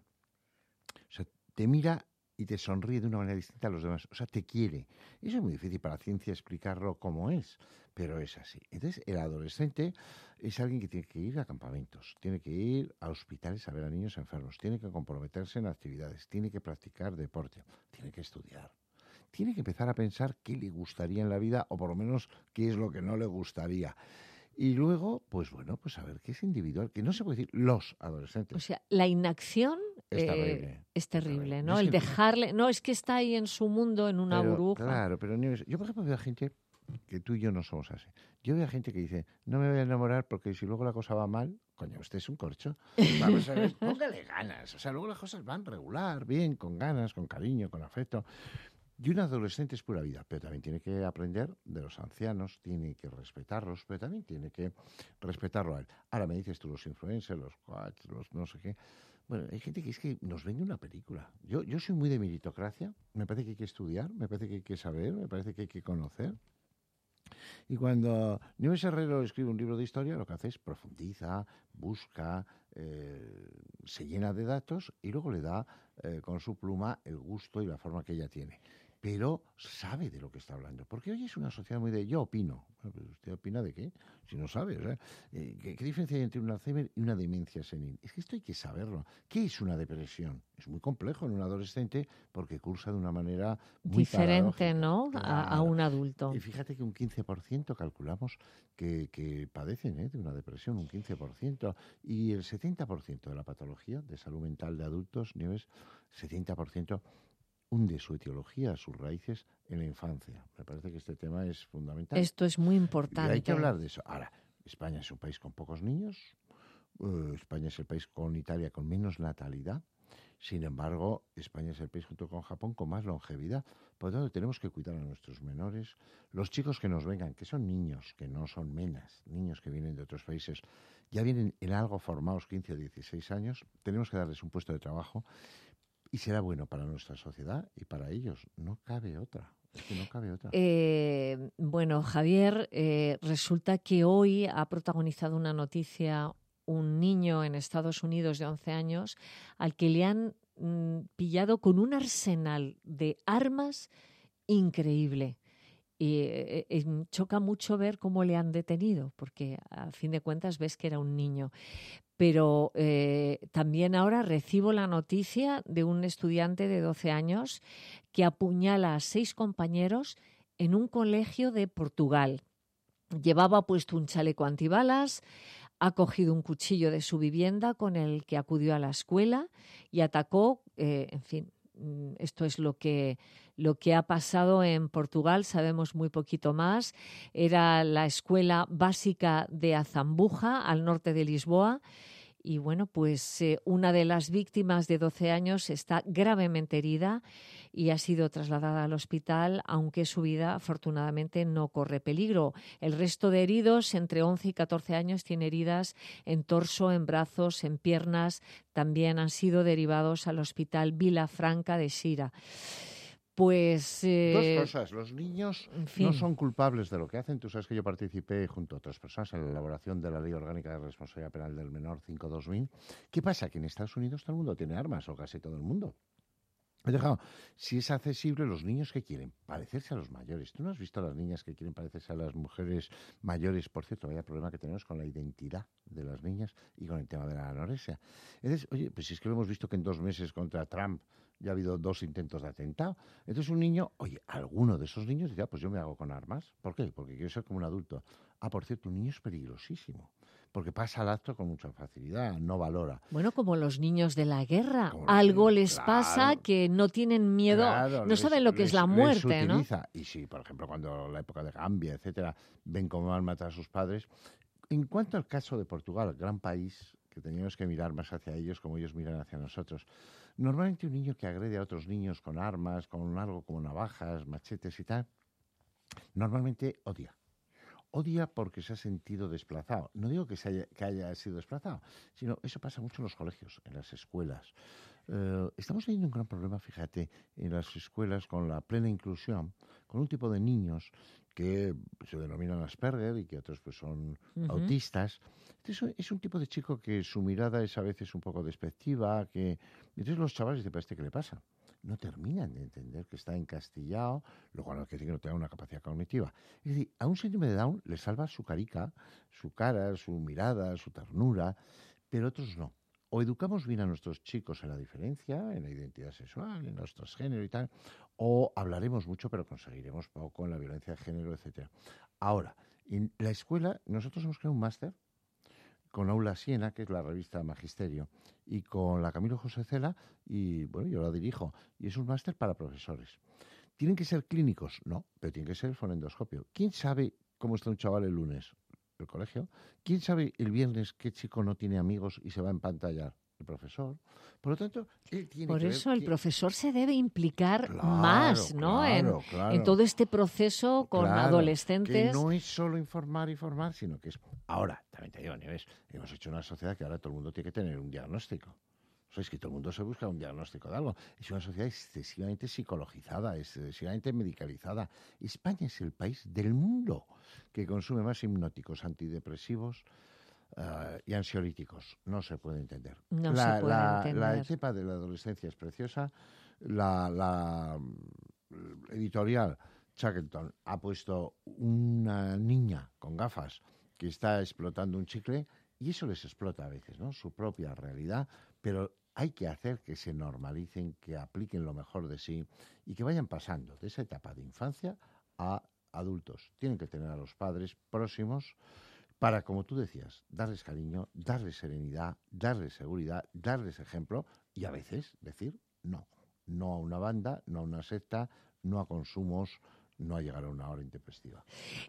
O sea, te mira y te sonríe de una manera distinta a los demás. O sea, te quiere. Eso es muy difícil para la ciencia explicarlo como es, pero es así. Entonces, el adolescente es alguien que tiene que ir a campamentos, tiene que ir a hospitales a ver a niños enfermos, tiene que comprometerse en actividades, tiene que practicar deporte, tiene que estudiar. Tiene que empezar a pensar qué le gustaría en la vida, o por lo menos qué es lo que no le gustaría. Y luego, pues bueno, pues a ver qué es individual, que no se puede decir los adolescentes. O sea, la inacción es terrible, ¿no? El dejarle, no, es que está ahí en su mundo, en una burbuja. Claro, pero yo por ejemplo veo a gente que tú y yo no somos así. Yo veo a gente que dice, no me voy a enamorar porque si luego la cosa va mal, coño, usted es un corcho. Vamos a ver, póngale ganas. O sea, luego las cosas van regular, bien, con ganas, con cariño, con afecto. Y un adolescente es pura vida, pero también tiene que aprender de los ancianos, tiene que respetarlos, pero también tiene que respetarlo a él. Ahora me dices tú, los influencers, los coaches, los no sé qué. Bueno, hay gente que es que nos vende una película. Yo soy muy de meritocracia, me parece que hay que estudiar, me parece que hay que saber, me parece que hay que conocer. Y cuando Nieves Herrero escribe un libro de historia, lo que hace es profundiza, busca, se llena de datos y luego le da con su pluma el gusto y la forma que ella tiene. pero sabe de lo que está hablando. Porque hoy es una sociedad muy de yo opino. Bueno, pues ¿usted opina de qué? Si no sabe. ¿Qué diferencia hay entre un Alzheimer y una demencia senil? Es que esto hay que saberlo. ¿Qué es una depresión? Es muy complejo en un adolescente porque cursa de una manera muy diferente, paradójica. ¿no? Claro. A un adulto. Y fíjate que un 15% calculamos que padecen de una depresión, un 15%. Y el 70% de la patología de salud mental de adultos, Nieves, 70% hunde su etiología, sus raíces en la infancia. Me parece que este tema es fundamental. Esto es muy importante. Y hay que hablar de eso. Ahora, España es un país con pocos niños. España es el país con Italia con menos natalidad. Sin embargo, España es el país junto con Japón con más longevidad. Por lo tanto, tenemos que cuidar a nuestros menores. Los chicos que nos vengan, que son niños, que no son menas, niños que vienen de otros países, ya vienen en algo formados 15 o 16 años. Tenemos que darles un puesto de trabajo. Y será bueno para nuestra sociedad y para ellos. No cabe otra. Es que no cabe otra. Bueno, Javier, resulta que hoy ha protagonizado una noticia un niño en Estados Unidos de 11 años al que le han pillado con un arsenal de armas increíble. Y choca mucho ver cómo le han detenido, porque a fin de cuentas ves que era un niño. Pero también ahora recibo la noticia de un estudiante de 12 años que apuñala a 6 compañeros en un colegio de Portugal. Llevaba puesto un chaleco antibalas, ha cogido un cuchillo de su vivienda con el que acudió a la escuela y atacó, en fin. Esto es lo que ha pasado en Portugal, sabemos muy poquito más. Era la escuela básica de Azambuja, al norte de Lisboa. Y bueno, pues una de las víctimas de 12 años está gravemente herida y ha sido trasladada al hospital, aunque su vida afortunadamente no corre peligro. El resto de heridos, entre 11 y 14 años, tiene heridas en torso, en brazos, en piernas. También han sido derivados al hospital Vilafranca de Xira. Pues... Dos cosas. Los niños no son culpables de lo que hacen. Tú sabes que yo participé junto a otras personas en la elaboración de la Ley Orgánica de Responsabilidad Penal del Menor 5-2000. ¿Qué pasa? Que en Estados Unidos todo el mundo tiene armas, o casi todo el mundo. Si es accesible, los niños que quieren parecerse a los mayores. ¿Tú no has visto a las niñas que quieren parecerse a las mujeres mayores? Por cierto, vaya problema que tenemos con la identidad de las niñas y con el tema de la anorexia. Entonces, oye, pues si es que lo hemos visto que en 2 meses contra Trump ya ha habido 2 intentos de atentado. Entonces un niño, oye, alguno de esos niños dice, pues yo me hago con armas. ¿Por qué? Porque quiero ser como un adulto. Por cierto, un niño es peligrosísimo. Porque pasa al acto con mucha facilidad, no valora. Bueno, como los niños de la guerra. Algo les pasa que no tienen miedo, no saben lo que es la muerte, ¿no? Y sí, por ejemplo, cuando la época de Gambia, etcétera, ven cómo han matado a sus padres. En cuanto al caso de Portugal, gran país, que teníamos que mirar más hacia ellos como ellos miran hacia nosotros. Normalmente un niño que agrede a otros niños con armas, con algo como navajas, machetes y tal, normalmente odia. Odia porque se ha sentido desplazado. No digo que haya sido desplazado, sino eso pasa mucho en los colegios, en las escuelas. Estamos teniendo un gran problema, fíjate, en las escuelas con la plena inclusión, con un tipo de niños que se denominan Asperger y que otros pues son autistas. Entonces, es un tipo de chico que su mirada es a veces un poco despectiva, que entonces los chavales dicen, ¿pero qué le pasa? No terminan de entender que está encastillado, lo cual no quiere decir que no tenga una capacidad cognitiva. Es decir, a un síndrome de Down le salva su carica, su cara, su mirada, su ternura, pero otros no. O educamos bien a nuestros chicos en la diferencia, en la identidad sexual, en los transgénero y tal, o hablaremos mucho pero conseguiremos poco en la violencia de género, etcétera. Ahora, en la escuela nosotros hemos creado un máster con Aula Siena, que es la revista Magisterio, y con la Camilo José Cela, y bueno, yo la dirijo, y es un máster para profesores. ¿Tienen que ser clínicos? No, pero tiene que ser el fonendoscopio. ¿Quién sabe cómo está un chaval el lunes? El colegio. ¿Quién sabe el viernes qué chico no tiene amigos y se va a empantallar? El profesor. Por lo tanto, él tiene Por que eso ver el profesor se debe implicar más, ¿no? En todo este proceso con adolescentes. Que no es solo informar y formar, sino que es... Ahora, también te digo, Nieves, hemos hecho una sociedad que ahora todo el mundo tiene que tener un diagnóstico. Es que todo el mundo se busca un diagnóstico de algo. Es una sociedad excesivamente psicologizada, excesivamente medicalizada. España es el país del mundo que consume más hipnóticos, antidepresivos y ansiolíticos. No se puede entender. No se puede entender. La etapa de la adolescencia es preciosa. La editorial Shackleton ha puesto una niña con gafas que está explotando un chicle, y eso les explota a veces, ¿no? Su propia realidad, pero hay que hacer que se normalicen, que apliquen lo mejor de sí y que vayan pasando de esa etapa de infancia a adultos. Tienen que tener a los padres próximos para, como tú decías, darles cariño, darles serenidad, darles seguridad, darles ejemplo y a veces decir no. No a una banda, no a una secta, no a consumos, no a llegar a una hora intempestiva.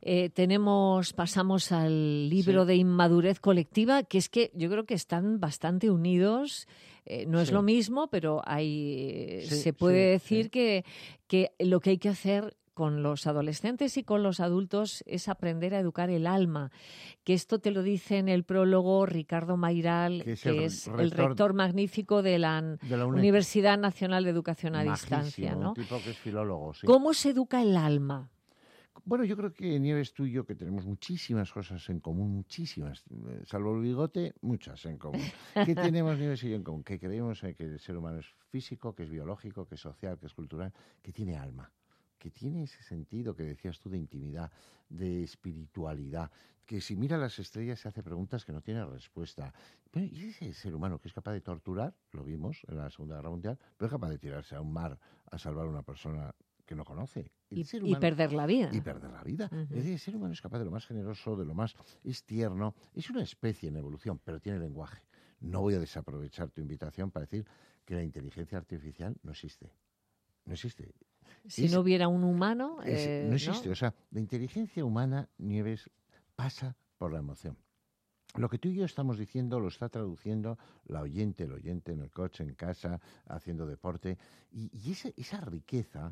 Pasamos al libro de inmadurez colectiva, que es que yo creo que están bastante unidos. No es lo mismo, pero se puede decir que lo que hay que hacer con los adolescentes y con los adultos es aprender a educar el alma, que esto te lo dice en el prólogo Ricardo Mayral, que es el rector magnífico de la Universidad Nacional de Educación a Distancia, ¿no? Un tipo que es filólogo, sí. ¿Cómo se educa el alma? Bueno, yo creo que Nieves, tú y yo, que tenemos muchísimas cosas en común, muchísimas, salvo el bigote, muchas en común. ¿Qué tenemos Nieves y yo en común? Que creemos que el ser humano es físico, que es biológico, que es social, que es cultural, que tiene alma, que tiene ese sentido que decías tú de intimidad, de espiritualidad, que si mira las estrellas se hace preguntas que no tiene respuesta. Pero, ¿y ese ser humano que es capaz de torturar? Lo vimos en la Segunda Guerra Mundial, pero es capaz de tirarse a un mar a salvar a una persona que no conoce. Y perder la vida. Y perder la vida. Es decir, el ser humano es capaz de lo más generoso, de lo más... es tierno, es una especie en evolución, pero tiene lenguaje. No voy a desaprovechar tu invitación para decir que la inteligencia artificial no existe. No existe. Si no hubiera un humano... no existe. ¿No? O sea, la inteligencia humana, Nieves, pasa por la emoción. Lo que tú y yo estamos diciendo lo está traduciendo el oyente en el coche, en casa, haciendo deporte. Y esa riqueza,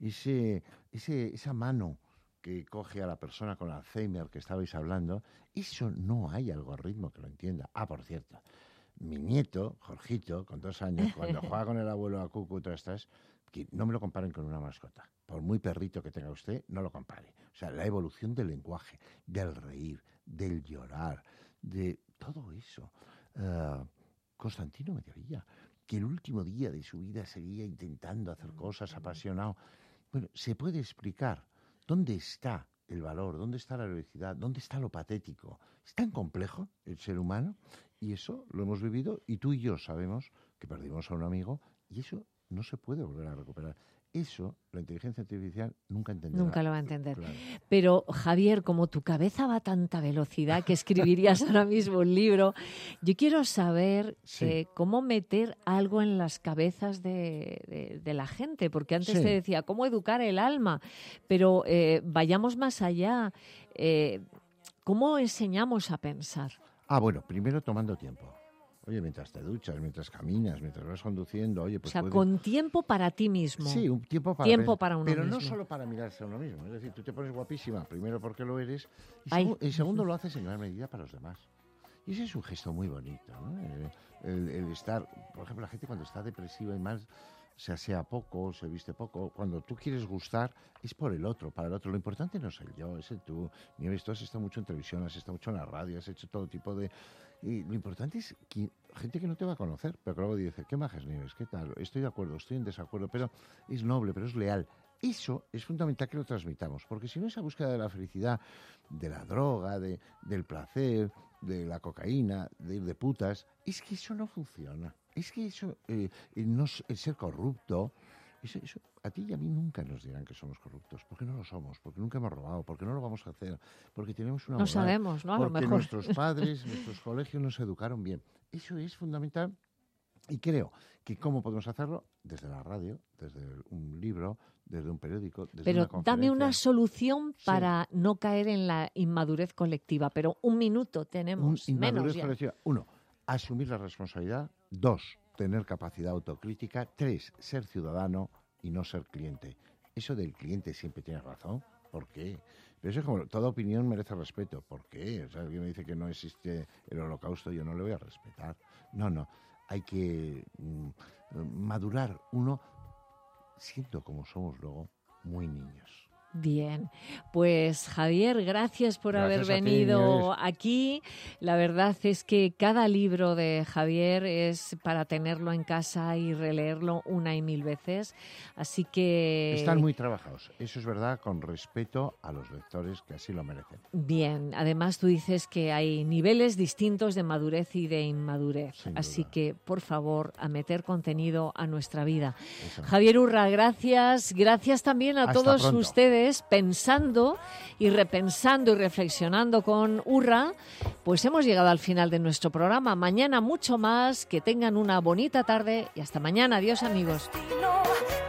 esa mano que coge a la persona con Alzheimer que estabais hablando, eso no hay algoritmo que lo entienda. Ah, por cierto, mi nieto, Jorgito, con 2 años, cuando juega con el abuelo a Cucu y todas estas, que no me lo comparen con una mascota. Por muy perrito que tenga usted, no lo compare. O sea, la evolución del lenguaje, del reír, del llorar, de todo eso. Constantino Mediavilla, que el último día de su vida seguía intentando hacer cosas, apasionado. Bueno, se puede explicar dónde está el valor, dónde está la heroicidad, dónde está lo patético. Es tan complejo el ser humano y eso lo hemos vivido y tú y yo sabemos que perdimos a un amigo y eso no se puede volver a recuperar. Eso, la inteligencia artificial nunca entenderá. Nunca lo va a entender. Claro. Pero, Javier, como tu cabeza va a tanta velocidad que escribirías ahora mismo un libro, yo quiero saber cómo meter algo en las cabezas de la gente, porque antes te decía, cómo educar el alma, pero vayamos más allá. ¿Cómo enseñamos a pensar? Bueno, primero tomando tiempo. Oye, mientras te duchas, mientras caminas, mientras vas conduciendo, oye, pues o sea, con tiempo para ti mismo. Sí, un tiempo para uno pero mismo. No solo para mirarse a uno mismo. Es decir, tú te pones guapísima, primero porque lo eres, y segundo lo haces en gran medida para los demás. Y ese es un gesto muy bonito, ¿no? El estar, por ejemplo, la gente cuando está depresiva y mal, se asea poco, se viste poco. Cuando tú quieres gustar, es por el otro, para el otro. Lo importante no es el yo, es el tú. Nieves, tú has estado mucho en televisión, has estado mucho en la radio, has hecho todo tipo de... Y lo importante es que gente que no te va a conocer, pero que luego dice, ¿qué majas, Nieves? ¿Qué tal? Estoy de acuerdo, estoy en desacuerdo, pero es noble, pero es leal. Eso es fundamental que lo transmitamos, porque si no esa búsqueda de la felicidad, de la droga, del placer, de la cocaína, de ir de putas, es que eso no funciona. Es que eso, el ser corrupto, eso, a ti y a mí nunca nos dirán que somos corruptos, porque no lo somos, porque nunca hemos robado, porque no lo vamos a hacer, porque tenemos una moral, sabemos, ¿no? A lo mejor. Porque nuestros padres, nuestros colegios nos educaron bien. Eso es fundamental y creo que cómo podemos hacerlo desde la radio, desde un libro, desde un periódico, desde una conferencia. Dame una solución para no caer en la inmadurez colectiva, pero 1 minuto tenemos, menos ya. Colectiva. 1, asumir la responsabilidad. 2, tener capacidad autocrítica. 3, ser ciudadano y no ser cliente. Eso del cliente siempre tiene razón. ¿Por qué? Pero eso es como, toda opinión merece respeto. ¿Por qué? O sea, alguien me dice que no existe el holocausto, yo no le voy a respetar. No. Hay que madurar uno siendo como somos luego muy niños. Bien, pues Javier, gracias por haber venido aquí. La verdad es que cada libro de Javier es para tenerlo en casa y releerlo una y mil veces. Así que... Están muy trabajados, eso es verdad, con respeto a los lectores que así lo merecen. Bien, además tú dices que hay niveles distintos de madurez y de inmadurez. Así que, por favor, a meter contenido a nuestra vida. Eso. Javier Urra, gracias. Gracias también a todos ustedes. Pensando y repensando y reflexionando con Urra, pues hemos llegado al final de nuestro programa. Mañana mucho más, que tengan una bonita tarde y hasta mañana. Adiós, amigos.